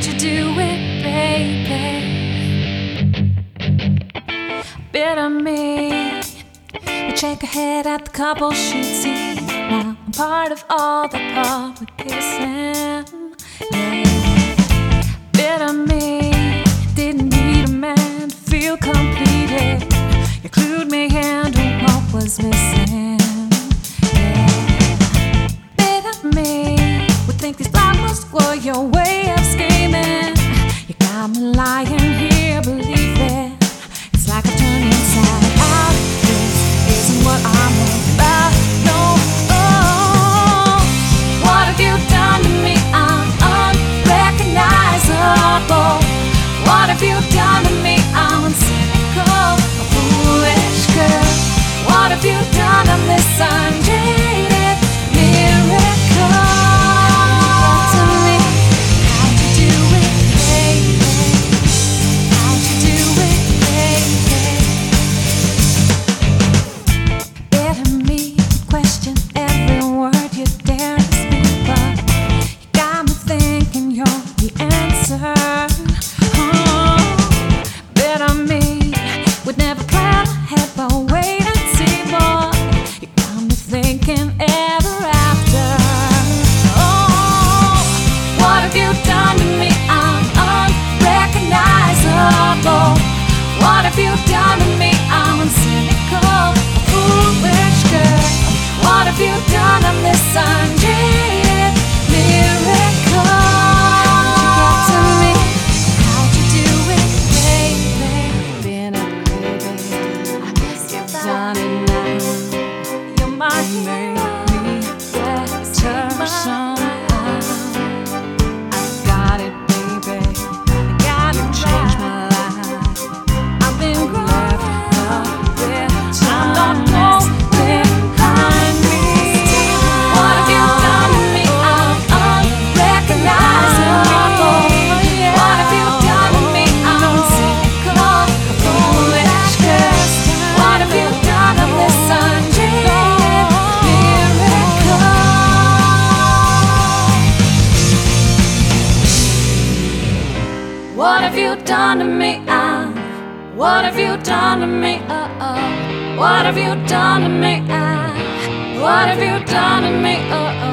How'd you do it, baby? Bitter me. We shake our head at the couple she'd see. Now I'm part of all the public kissing. Yeah. Bitter me. Didn't need a man to feel completed. You clued me into what was missing. Yeah. Bitter me. Would think these flowers were your way of scheming. You got me lying here believing it's like a turn inside out. This isn't what I'm about. No, oh, what have you done to me? I'm unrecognizable. What have you done to me? I'm uncynical, a foolish girl. What have you done? I'm this unjaded miracle. To me, how'd you do it, baby? How'd you do it, baby? Bitter me, question every word you dare to speak, but you got me thinking you're the answer. Bitter me, would never plan ahead, but wait and see more. You got me thinking ever after. Oh, what have you done to me? I'm unrecognizable. What have you done to me? I'm uncynical, a foolish girl. What have you done? I'm this unjaded miracle. To me, how'd you do it, baby? Been a baby, you've done it now. You might make me better somehow. I've got it, baby. I got it, changed my life. I've been left up there. I'm not going behind me. What have you done to me? I'm unrecognizable. What have you done to me? I'm uncynical, a foolish girl. What have you done? I'm this unjaded miracle. What have you done to me? What have you done to me? What have you done to me? What have you done to me?